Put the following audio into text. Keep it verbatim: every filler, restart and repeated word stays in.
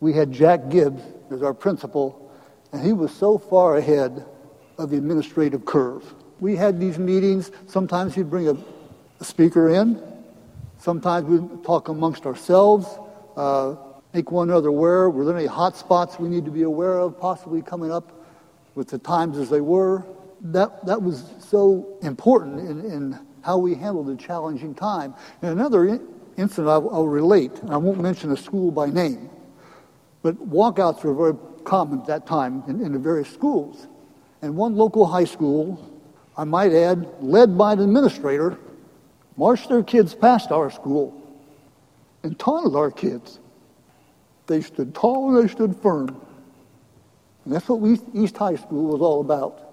we had Jack Gibbs as our principal, and he was so far ahead of the administrative curve. We had these meetings. Sometimes he'd bring a, a speaker in. Sometimes we'd talk amongst ourselves, uh, make one another aware. Were there any hot spots we need to be aware of possibly coming up with the times as they were? That that was so important in, in how we handled a challenging time. And another in, incident I'll, I'll relate, and I won't mention a school by name, but walkouts were very common at that time in, in the various schools. And one local high school, I might add, led by an administrator, marched their kids past our school and taunted our kids. They stood tall and they stood firm. And that's what East, East High School was all about.